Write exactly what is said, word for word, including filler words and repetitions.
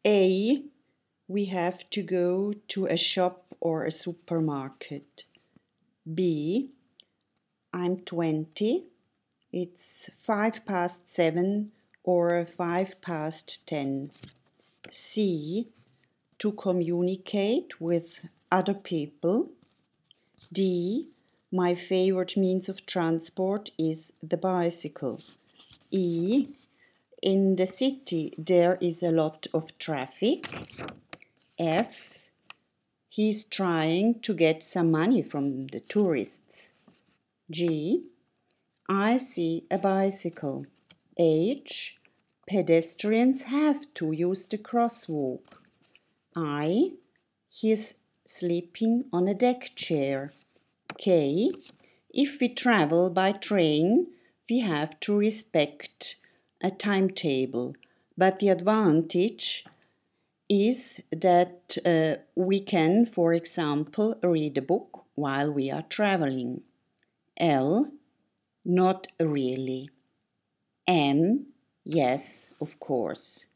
A. We have to go to a shop or a supermarket. B. I'm twenty. It's five past seven or five past ten. C. To communicate with other people. D. My favorite means of transport is the bicycle. E. In the city there is a lot of traffic. F. He's trying to get some money from the tourists. G. I see a bicycle. H. Pedestrians have to use the crosswalk. I. He's sleeping on a deck chair. K. If we travel by train, we have to respect a timetable, but the advantage is that uh, we can, for example, read a book while we are traveling. L. Not really. M. Yes, of course.